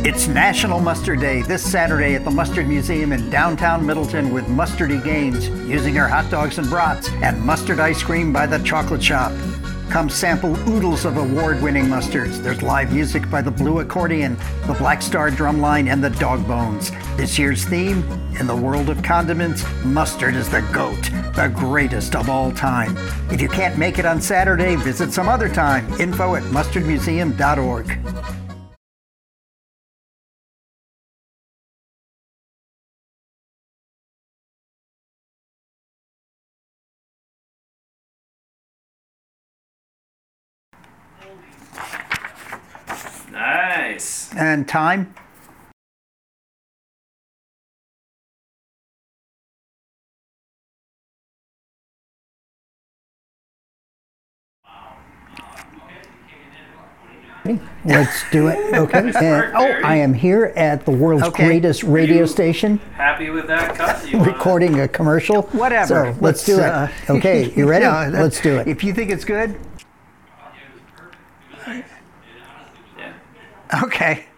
It's National Mustard Day this Saturday at the Mustard Museum in downtown Middleton with Mustardy Gaines using her hot dogs and brats and mustard ice cream by the Chocolate Shop. Come sample oodles of award-winning mustards. There's live music by the Blue Accordion, the Black Star Drumline, and the Dog Bones. This year's theme, in the world of condiments, mustard is the GOAT, the greatest of all time. If you can't make it on Saturday, visit some other time. Info at mustardmuseum.org. Nice. And time? Let's do it. Okay. And, I am here at the world's greatest radio station. Happy with that cut? Recording a commercial. Whatever. So let's do it. Okay, you ready? Yeah, let's do it. If you think it's good. Yeah. Okay.